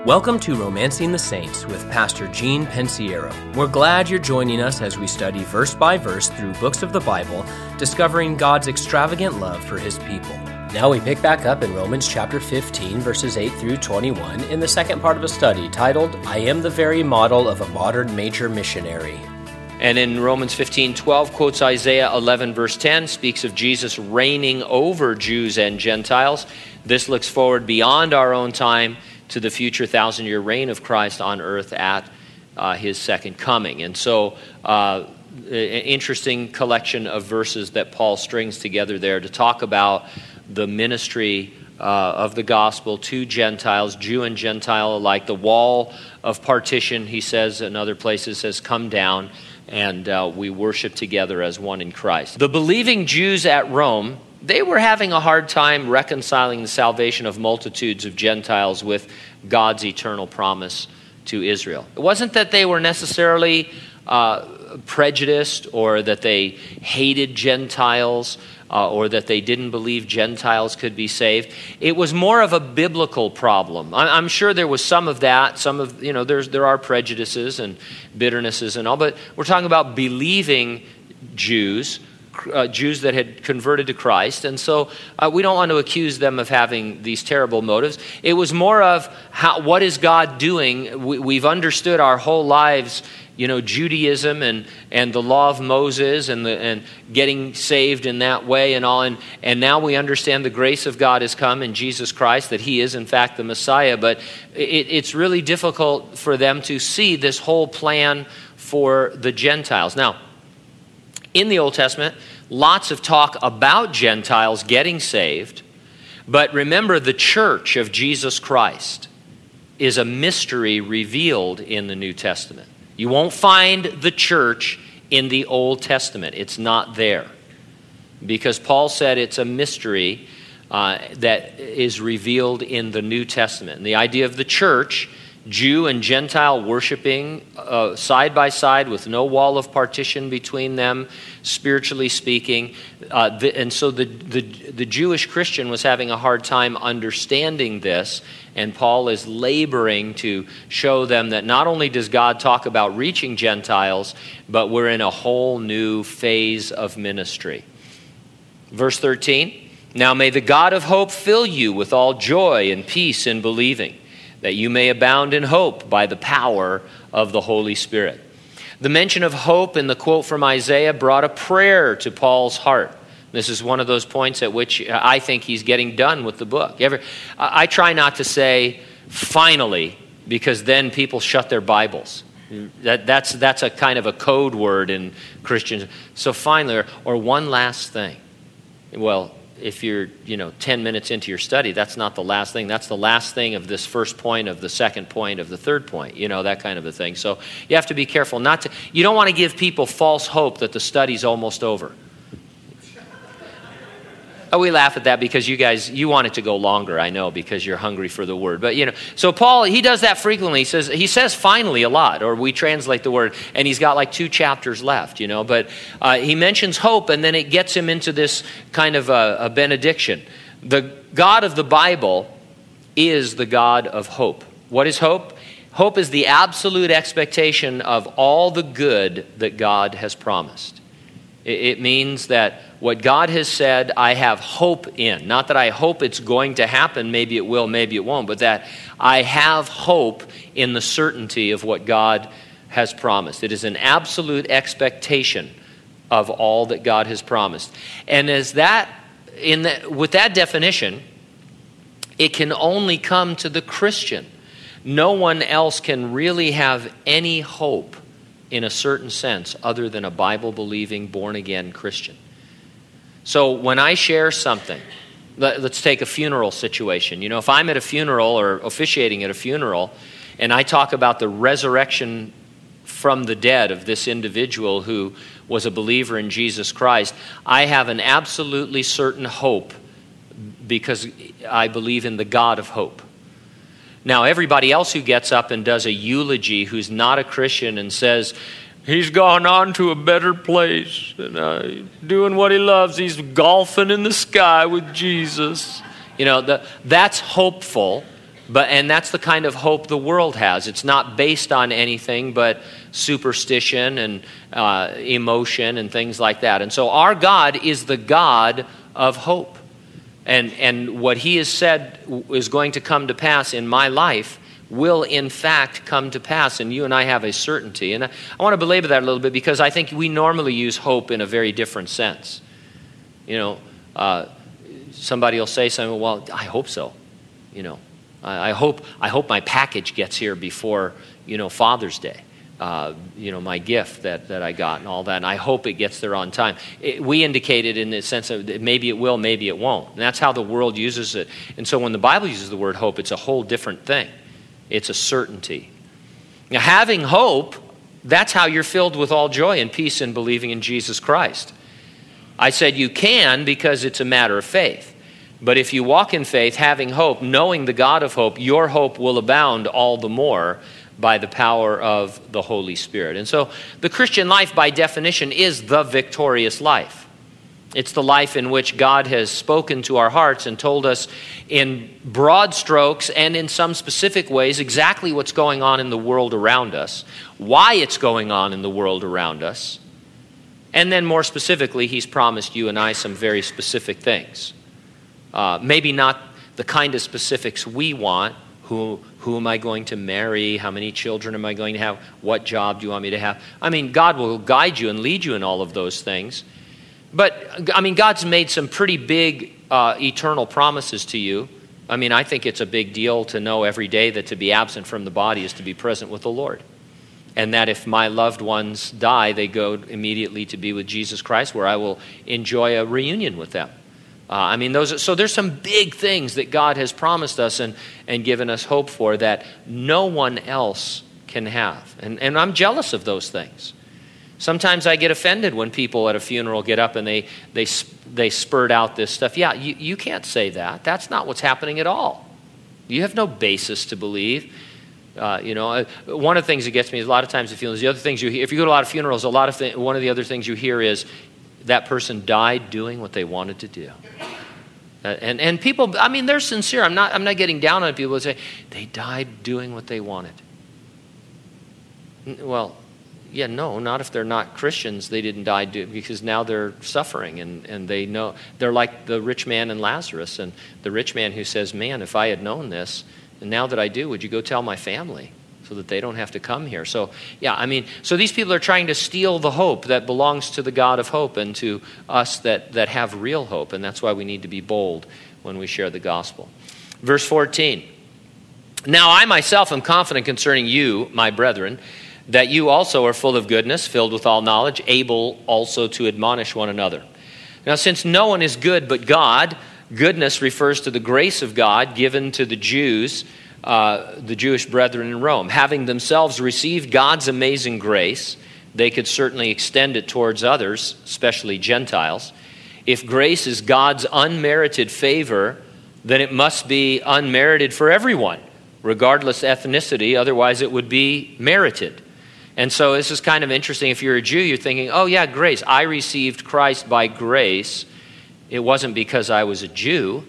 Welcome to Romancing the Saints with Pastor Gene Pensiero. We're glad you're joining us as we study verse by verse through books of the Bible, discovering God's extravagant love for His people. Now we pick back up in Romans chapter 15, verses 8 through 21, in the second part of a study titled, I Am the Very Model of a Modern Major Missionary. And in Romans 15:12 quotes Isaiah 11 verse 10, speaks of Jesus reigning over Jews and Gentiles. This looks forward beyond our own time to the future 1,000-year reign of Christ on earth at His second coming. And so an interesting collection of verses that Paul strings together there to talk about the ministry of the gospel to Gentiles, Jew and Gentile alike. The wall of partition, he says in other places, has come down, and we worship together as one in Christ. The believing Jews at Rome, they were having a hard time reconciling the salvation of multitudes of Gentiles with God's eternal promise to Israel. It wasn't that they were necessarily prejudiced or that they hated Gentiles or that they didn't believe Gentiles could be saved. It was more of a biblical problem. I'm sure there was some of that. There are prejudices and bitternesses and all, but we're talking about believing Jews that had converted to Christ. And so we don't want to accuse them of having these terrible motives. It was more of what is God doing? We've understood our whole lives, Judaism and the law of Moses and getting saved in that way and all. And now we understand the grace of God has come in Jesus Christ, that He is in fact the Messiah. But it's really difficult for them to see this whole plan for the Gentiles. Now, in the Old Testament, lots of talk about Gentiles getting saved, but remember, the church of Jesus Christ is a mystery revealed in the New Testament. You won't find the church in the Old Testament. It's not there, because Paul said it's a mystery that is revealed in the New Testament. And the idea of the church, Jew and Gentile worshiping side by side with no wall of partition between them, spiritually speaking. And so the Jewish Christian was having a hard time understanding this, and Paul is laboring to show them that not only does God talk about reaching Gentiles, but we're in a whole new phase of ministry. Verse 13, now may the God of hope fill you with all joy and peace in believing, that you may abound in hope by the power of the Holy Spirit. The mention of hope in the quote from Isaiah brought a prayer to Paul's heart. This is one of those points at which I think he's getting done with the book. I try not to say finally, because then people shut their Bibles. That's a kind of a code word in Christians. So finally, or one last thing. Well, if you're 10 minutes into your study, that's not the last thing. That's the last thing of this first point, of the second point, of the third point, that kind of a thing. So you have to be careful you don't want to give people false hope that the study's almost over. We laugh at that because you want it to go longer, I know, because you're hungry for the word. But, so Paul, he does that frequently. He says finally a lot, or we translate the word, and he's got like 2 chapters left, But he mentions hope, and then it gets him into this kind of a benediction. The God of the Bible is the God of hope. What is hope? Hope is the absolute expectation of all the good that God has promised. It means that what God has said, I have hope in. Not that I hope it's going to happen, maybe it will, maybe it won't, but that I have hope in the certainty of what God has promised. It is an absolute expectation of all that God has promised. And with that definition, it can only come to the Christian. No one else can really have any hope in a certain sense other than a Bible-believing, born-again Christian. So when I share something, let's take a funeral situation. If I'm at a funeral or officiating at a funeral, and I talk about the resurrection from the dead of this individual who was a believer in Jesus Christ, I have an absolutely certain hope because I believe in the God of hope. Now, everybody else who gets up and does a eulogy who's not a Christian and says, he's gone on to a better place and doing what he loves, he's golfing in the sky with Jesus. That's hopeful, And that's the kind of hope the world has. It's not based on anything but superstition and emotion and things like that. And so our God is the God of hope. And what he has said is going to come to pass in my life will in fact come to pass, and you and I have a certainty. And I want to belabor that a little bit because I think we normally use hope in a very different sense. Somebody will say something, well, I hope so. I hope my package gets here before, Father's Day. My gift that I got and all that, and I hope it gets there on time. We indicate it in the sense of maybe it will, maybe it won't. And that's how the world uses it. And so when the Bible uses the word hope, it's a whole different thing. It's a certainty. Now, having hope, that's how you're filled with all joy and peace in believing in Jesus Christ. I said you can because it's a matter of faith. But if you walk in faith, having hope, knowing the God of hope, your hope will abound all the more by the power of the Holy Spirit. And so the Christian life, by definition, is the victorious life. It's the life in which God has spoken to our hearts and told us in broad strokes and in some specific ways exactly what's going on in the world around us, why it's going on in the world around us, and then more specifically, he's promised you and I some very specific things. Maybe not the kind of specifics we want. Who am I going to marry? How many children am I going to have? What job do you want me to have? I mean, God will guide you and lead you in all of those things. But, God's made some pretty big eternal promises to you. I think it's a big deal to know every day that to be absent from the body is to be present with the Lord. And that if my loved ones die, they go immediately to be with Jesus Christ, where I will enjoy a reunion with them. So there's some big things that God has promised us and given us hope for that no one else can have. And I'm jealous of those things. Sometimes I get offended when people at a funeral get up and they spurt out this stuff. Yeah, you can't say that. That's not what's happening at all. You have no basis to believe. One of the things that gets me is a lot of times at funerals, the other things you hear, if you go to a lot of funerals, one of the other things you hear is that person died doing what they wanted to do. And people, they're sincere. I'm not getting down on people who say, they died doing what they wanted. Well, yeah, no, not if they're not Christians. They didn't die because now they're suffering and they know. They're like the rich man and Lazarus, and the rich man who says, man, if I had known this, and now that I do, would you go tell my family so that they don't have to come here? So, so these people are trying to steal the hope that belongs to the God of hope and to us that have real hope, and that's why we need to be bold when we share the gospel. Verse 14, now I myself am confident concerning you, my brethren, that you also are full of goodness, filled with all knowledge, able also to admonish one another. Now, since no one is good but God, goodness refers to the grace of God given to the Jews, the Jewish brethren in Rome. Having themselves received God's amazing grace, they could certainly extend it towards others, especially Gentiles. If grace is God's unmerited favor, then it must be unmerited for everyone, regardless ethnicity. Otherwise, it would be merited. And so this is kind of interesting. If you're a Jew, you're thinking, oh yeah, grace. I received Christ by grace. It wasn't because I was a Jew.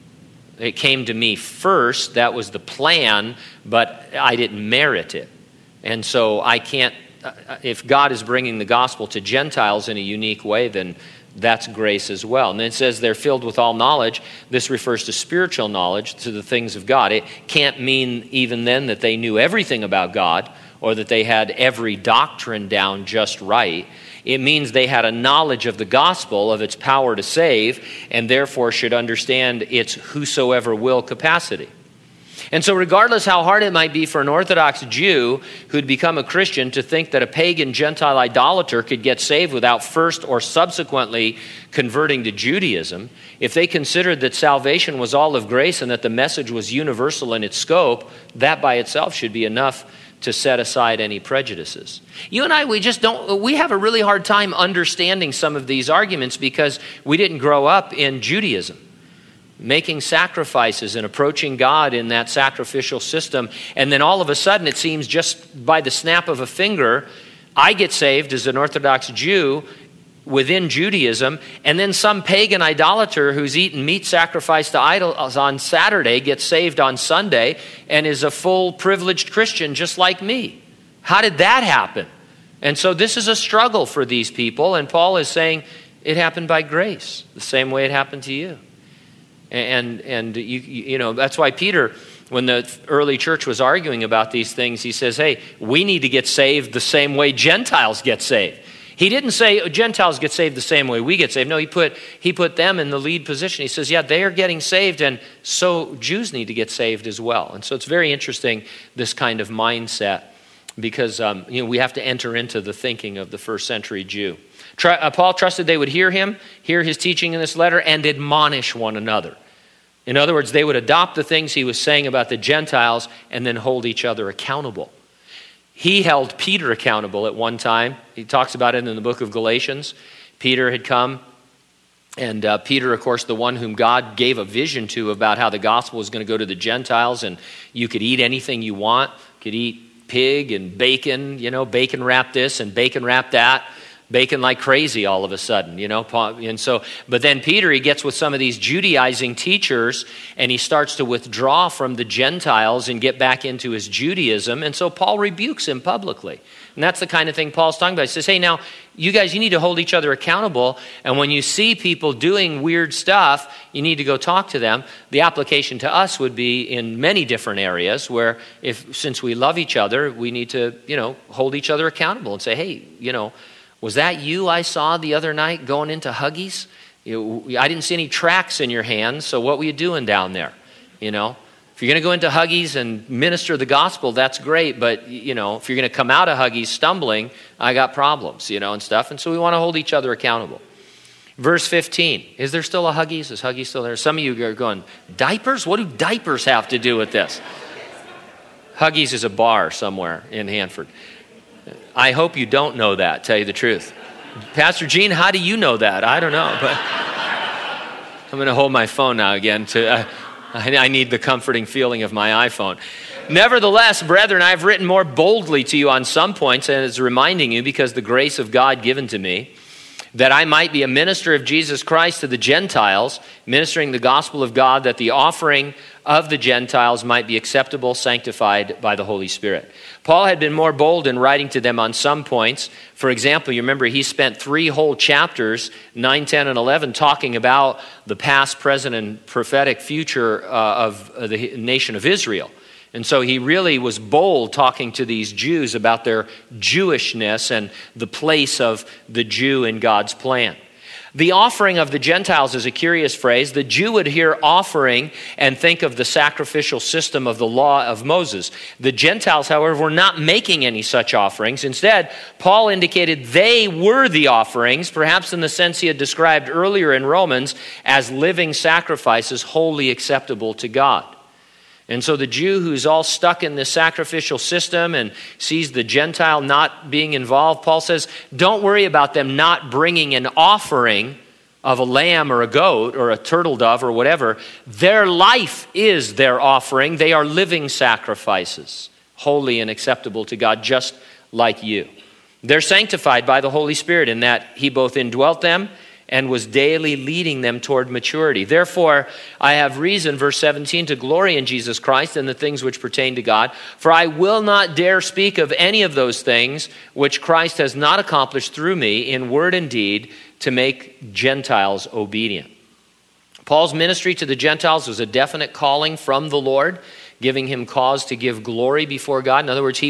It came to me first. That was the plan, but I didn't merit it. And so I can't, if God is bringing the gospel to Gentiles in a unique way, then that's grace as well. And then it says they're filled with all knowledge. This refers to spiritual knowledge, to the things of God. It can't mean even then that they knew everything about God or that they had every doctrine down just right. It means they had a knowledge of the gospel, of its power to save, and therefore should understand its whosoever will capacity. And so regardless how hard it might be for an Orthodox Jew who'd become a Christian to think that a pagan Gentile idolater could get saved without first or subsequently converting to Judaism, if they considered that salvation was all of grace and that the message was universal in its scope, that by itself should be enough to set aside any prejudices. You and I, we have a really hard time understanding some of these arguments because we didn't grow up in Judaism, making sacrifices and approaching God in that sacrificial system. And then all of a sudden, it seems just by the snap of a finger, I get saved as an Orthodox Jew, within Judaism, and then some pagan idolater who's eaten meat sacrificed to idols on Saturday gets saved on Sunday and is a full privileged Christian just like me. How did that happen? And so this is a struggle for these people, and Paul is saying it happened by grace, the same way it happened to you. And you know, that's why Peter, when the early church was arguing about these things, he says, hey, we need to get saved the same way Gentiles get saved. He didn't say Gentiles get saved the same way we get saved. No, he put them in the lead position. He says, yeah, they are getting saved, and so Jews need to get saved as well. And so it's very interesting, this kind of mindset, because we have to enter into the thinking of the first century Jew. Paul trusted they would hear his teaching in this letter, and admonish one another. In other words, they would adopt the things he was saying about the Gentiles and then hold each other accountable. He held Peter accountable at one time. He talks about it in the book of Galatians. Peter had come, and Peter, of course, the one whom God gave a vision to about how the gospel was going to go to the Gentiles, and you could eat anything you want. You could eat pig and bacon, bacon wrap this and bacon wrap that. Bacon like crazy all of a sudden, and so, but then Peter, he gets with some of these Judaizing teachers, and he starts to withdraw from the Gentiles and get back into his Judaism, and so Paul rebukes him publicly. And that's the kind of thing Paul's talking about. He says, hey, now, you guys, you need to hold each other accountable, and when you see people doing weird stuff, you need to go talk to them. The application to us would be in many different areas where, since we love each other, we need to, hold each other accountable and say, hey, was that you I saw the other night going into Huggies? I didn't see any tracks in your hands, so what were you doing down there? If you're going to go into Huggies and minister the gospel, that's great, but, if you're going to come out of Huggies stumbling, I got problems, and stuff. And so we want to hold each other accountable. Verse 15, is there still a Huggies? Is Huggies still there? Some of you are going, diapers? What do diapers have to do with this? Huggies is a bar somewhere in Hanford. I hope you don't know that, tell you the truth. Pastor Gene, how do you know that? I don't know, but I'm going to hold my phone now again. I need the comforting feeling of my iPhone. Nevertheless, brethren, I've written more boldly to you on some points, and it's reminding you, because the grace of God given to me, that I might be a minister of Jesus Christ to the Gentiles, ministering the gospel of God, that the offering of the Gentiles might be acceptable, sanctified by the Holy Spirit. Paul had been more bold in writing to them on some points. For example, you remember he spent 3 whole chapters, 9, 10, and 11, talking about the past, present, and prophetic future of the nation of Israel. And so he really was bold talking to these Jews about their Jewishness and the place of the Jew in God's plan. The offering of the Gentiles is a curious phrase. The Jew would hear offering and think of the sacrificial system of the law of Moses. The Gentiles, however, were not making any such offerings. Instead, Paul indicated they were the offerings, perhaps in the sense he had described earlier in Romans, as living sacrifices wholly acceptable to God. And so the Jew who's all stuck in this sacrificial system and sees the Gentile not being involved, Paul says, don't worry about them not bringing an offering of a lamb or a goat or a turtle dove or whatever. Their life is their offering. They are living sacrifices, holy and acceptable to God, just like you. They're sanctified by the Holy Spirit in that he both indwelt them and was daily leading them toward maturity. Therefore, I have reason, verse 17, to glory in Jesus Christ and the things which pertain to God. For I will not dare speak of any of those things which Christ has not accomplished through me in word and deed to make Gentiles obedient. Paul's ministry to the Gentiles was a definite calling from the Lord, giving him cause to give glory before God. In other words, he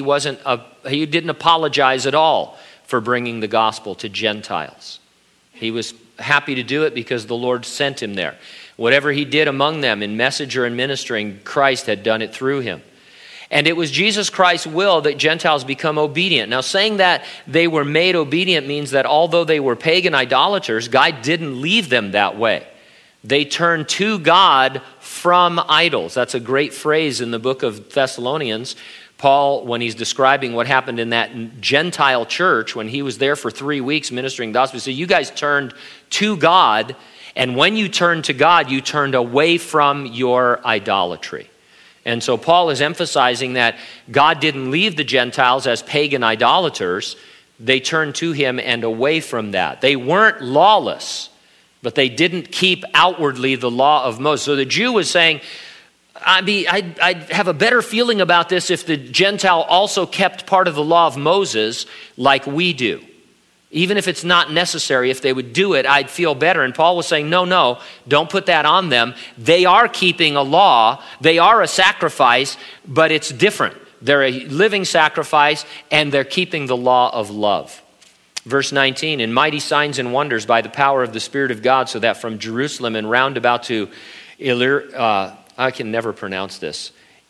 didn't apologize at all for bringing the gospel to Gentiles. He was happy to do it because the Lord sent him there. Whatever he did among them in message or in ministering, Christ had done it through him. And it was Jesus Christ's will that Gentiles become obedient. Now, saying that they were made obedient means that although they were pagan idolaters, God didn't leave them that way. They turned to God from idols. That's a great phrase in the book of Thessalonians. Paul, when he's describing what happened in that Gentile church, when he was there for 3 weeks ministering the gospel, he said, you guys turned to God, and when you turned to God, you turned away from your idolatry. And so Paul is emphasizing that God didn't leave the Gentiles as pagan idolaters, they turned to him and away from that. They weren't lawless, but they didn't keep outwardly the law of Moses. So the Jew was saying, I'd have a better feeling about this if the Gentile also kept part of the law of Moses like we do. Even if it's not necessary, if they would do it, I'd feel better. And Paul was saying, no, don't put that on them. They are keeping a law. They are a sacrifice, but it's different. They're a living sacrifice, and they're keeping the law of love. Verse 19, in mighty signs and wonders by the power of the Spirit of God, so that from Jerusalem and round about to I can never pronounce this,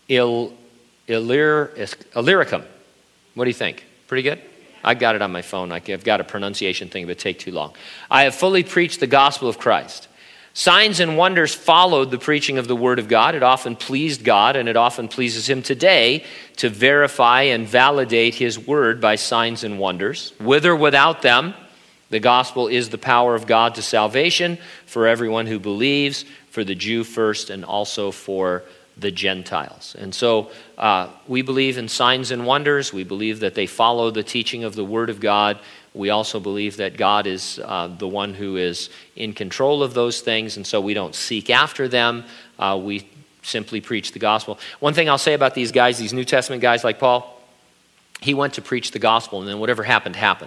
Illyricum. What do you think? Pretty good? I got it on my phone. I've got a pronunciation thing, but it'd take too long. I have fully preached the gospel of Christ. Signs and wonders followed the preaching of the word of God. It often pleased God, and it often pleases him today to verify and validate his word by signs and wonders. With or without them, the gospel is the power of God to salvation for everyone who believes, for the Jew first, and also for the Gentiles. And so we believe in signs and wonders. We believe that they follow the teaching of the Word of God. We also believe that God is the one who is in control of those things, and so we don't seek after them. We simply preach the gospel. One thing I'll say about these guys, these New Testament guys like Paul, he went to preach the gospel, and then whatever happened, happened.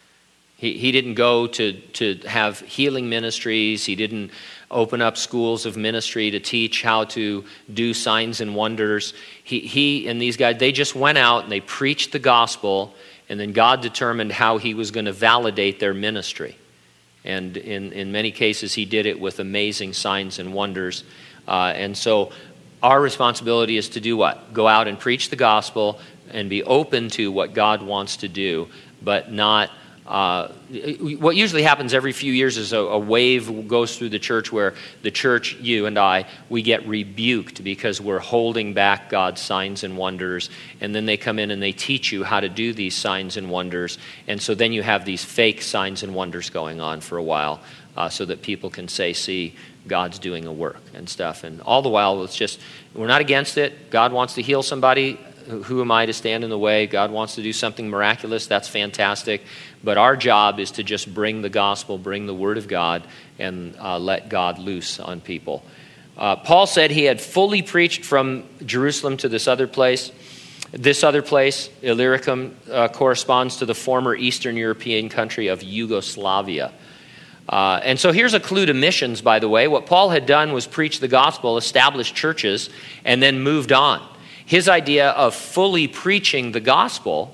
He didn't go to have healing ministries. He didn't open up schools of ministry to teach how to do signs and wonders. He and these guys, they just went out and they preached the gospel, and then God determined how he was going to validate their ministry. And in many cases, he did it with amazing signs and wonders. And so our responsibility is to do what? Go out and preach the gospel and be open to what God wants to do, but not... what usually happens every few years is a wave goes through the church where the church, you and I, we get rebuked because we're holding back God's signs and wonders, and then they come in and they teach you how to do these signs and wonders, and so then you have these fake signs and wonders going on for a while so that people can say, see, God's doing a work and stuff. And all the while, it's just, we're not against it. God wants to heal somebody. Who am I to stand in the way? God wants to do something miraculous. That's fantastic. But our job is to just bring the gospel, bring the word of God, and let God loose on people. Paul said he had fully preached from Jerusalem to this other place. This other place, Illyricum, corresponds to the former Eastern European country of Yugoslavia. And so here's a clue to missions, by the way. What Paul had done was preach the gospel, establish churches, and then moved on. His idea of fully preaching the gospel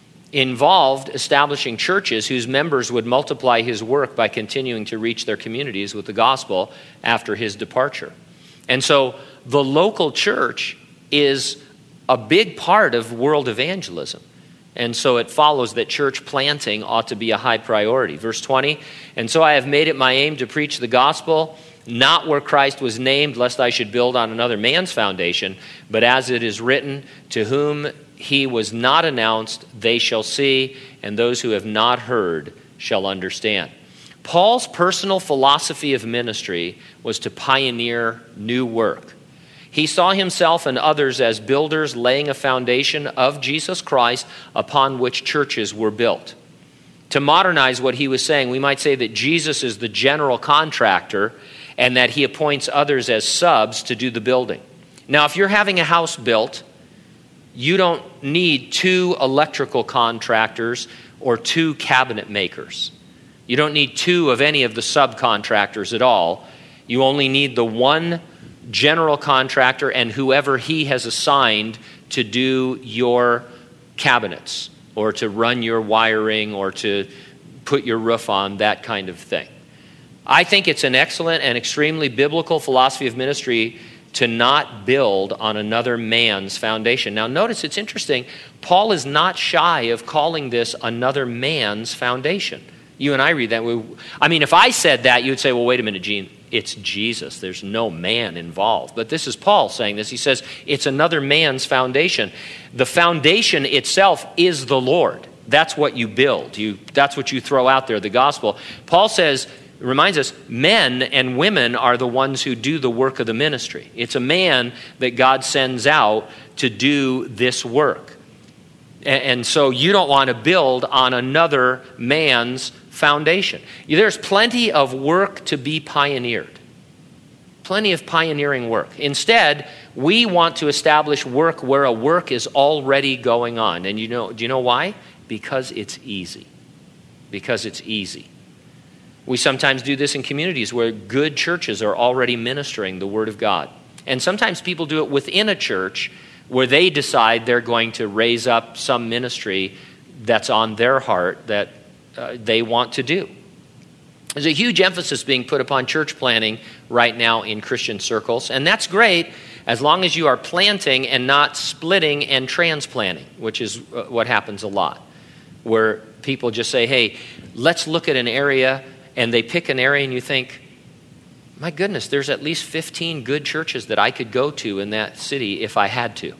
involved establishing churches whose members would multiply his work by continuing to reach their communities with the gospel after his departure. And so the local church is a big part of world evangelism. And so it follows that church planting ought to be a high priority. Verse 20, and so I have made it my aim to preach the gospel, not where Christ was named, lest I should build on another man's foundation, but as it is written, to whom he was not announced, they shall see, and those who have not heard shall understand. Paul's personal philosophy of ministry was to pioneer new work. He saw himself and others as builders laying a foundation of Jesus Christ upon which churches were built. To modernize what he was saying, we might say that Jesus is the general contractor and that he appoints others as subs to do the building. Now, if you're having a house built, you don't need 2 electrical contractors or 2 cabinet makers. You don't need 2 of any of the subcontractors at all. You only need the one general contractor and whoever he has assigned to do your cabinets or to run your wiring or to put your roof on, that kind of thing. I think it's an excellent and extremely biblical philosophy of ministry to not build on another man's foundation. Now notice, it's interesting, Paul is not shy of calling this another man's foundation. You and I read that. If I said that, you would say, well, wait a minute, Gene, it's Jesus. There's no man involved. But this is Paul saying this. He says it's another man's foundation. The foundation itself is the Lord. That's what you build. That's what you throw out there, the gospel. Paul says, reminds us, men and women are the ones who do the work of the ministry. It's a man that God sends out to do this work. And so you don't want to build on another man's foundation. There's plenty of work to be pioneered. Plenty of pioneering work. Instead, we want to establish work where a work is already going on. And do you know why? Because it's easy. Because it's easy. We sometimes do this in communities where good churches are already ministering the Word of God. And sometimes people do it within a church where they decide they're going to raise up some ministry that's on their heart that they want to do. There's a huge emphasis being put upon church planting right now in Christian circles, and that's great as long as you are planting and not splitting and transplanting, which is what happens a lot, where people just say, hey, let's look at an area, and they pick an area and you think, my goodness, there's at least 15 good churches that I could go to in that city if I had to.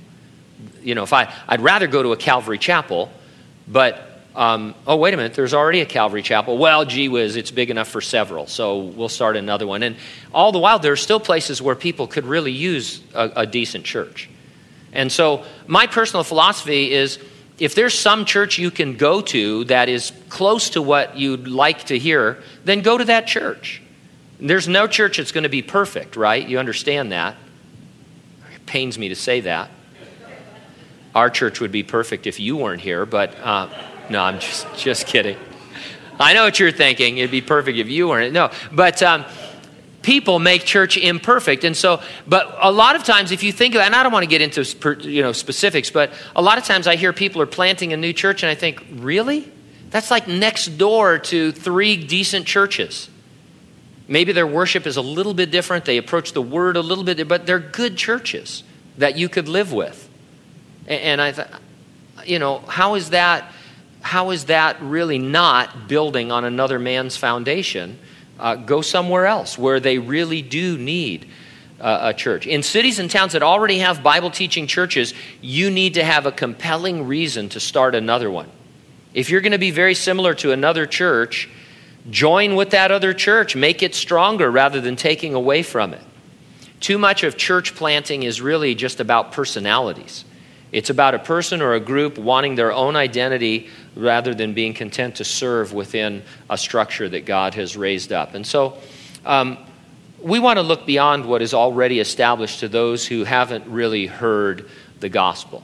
I'd rather go to a Calvary Chapel, but wait a minute, there's already a Calvary Chapel. Well, gee whiz, it's big enough for several, so we'll start another one. And all the while, there are still places where people could really use a decent church. And so my personal philosophy is, if there's some church you can go to that is close to what you'd like to hear, then go to that church. There's no church that's going to be perfect, right? You understand that. It pains me to say that. Our church would be perfect if you weren't here, but no, I'm just kidding. I know what you're thinking. It'd be perfect if you weren't. No, but people make church imperfect. And so, but a lot of times if you think of that, and I don't want to get into specifics, but a lot of times I hear people are planting a new church and I think, really? That's like next door to 3 decent churches. Maybe their worship is a little bit different. They approach the word a little bit, but they're good churches that you could live with. And I thought, how is that really not building on another man's foundation? Go somewhere else where they really do need a church. In cities and towns that already have Bible teaching churches, you need to have a compelling reason to start another one. If you're going to be very similar to another church, join with that other church. Make it stronger rather than taking away from it. Too much of church planting is really just about personalities. It's about a person or a group wanting their own identity rather than being content to serve within a structure that God has raised up. And so we want to look beyond what is already established to those who haven't really heard the gospel.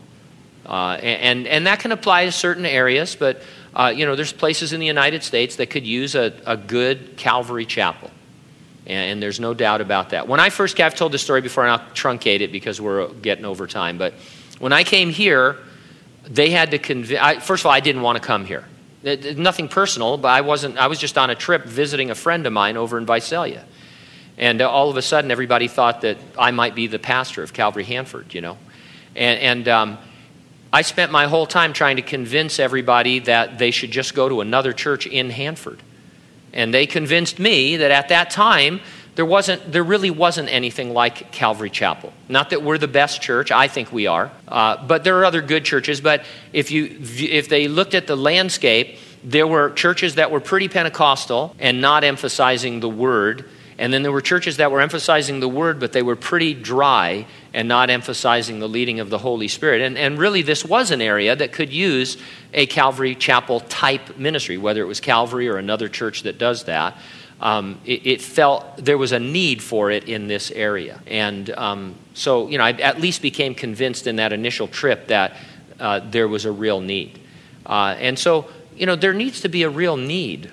And that can apply to certain areas, but there's places in the United States that could use a good Calvary Chapel. And there's no doubt about that. When I first came, I've told this story before, and I'll truncate it because we're getting over time, but when I came here, they had to first of all, I didn't want to come here. Nothing personal, but I was just on a trip visiting a friend of mine over in Visalia. And all of a sudden, everybody thought that I might be the pastor of Calvary Hanford, And I spent my whole time trying to convince everybody that they should just go to another church in Hanford. And they convinced me that at that time, there really wasn't anything like Calvary Chapel. Not that we're the best church, I think we are, but there are other good churches. But if they looked at the landscape, there were churches that were pretty Pentecostal and not emphasizing the word. And then there were churches that were emphasizing the word, but they were pretty dry and not emphasizing the leading of the Holy Spirit. And really, this was an area that could use a Calvary Chapel type ministry, whether it was Calvary or another church that does that. It felt there was a need for it in this area. And so I at least became convinced in that initial trip that there was a real need. And so, there needs to be a real need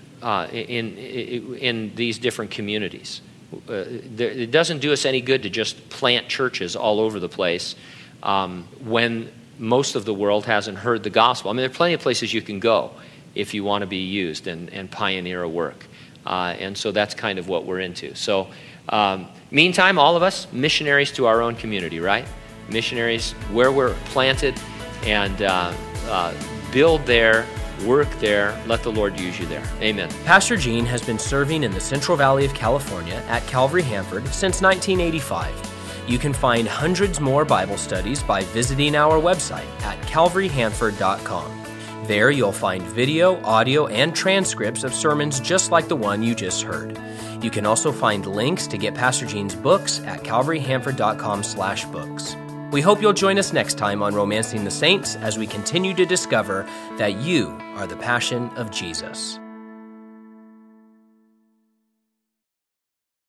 in these different communities. It doesn't do us any good to just plant churches all over the place when most of the world hasn't heard the gospel. I mean, there are plenty of places you can go if you want to be used and pioneer a work. And so that's kind of what we're into. So meantime, all of us, missionaries to our own community, right? Missionaries where we're planted, and build there, work there, let the Lord use you there. Amen. Pastor Gene has been serving in the Central Valley of California at Calvary Hanford since 1985. You can find hundreds more Bible studies by visiting our website at calvaryhanford.com. There you'll find video, audio, and transcripts of sermons just like the one you just heard. You can also find links to get Pastor Gene's books at calvaryhanford.com/books. We hope you'll join us next time on Romancing the Saints as we continue to discover that you are the passion of Jesus.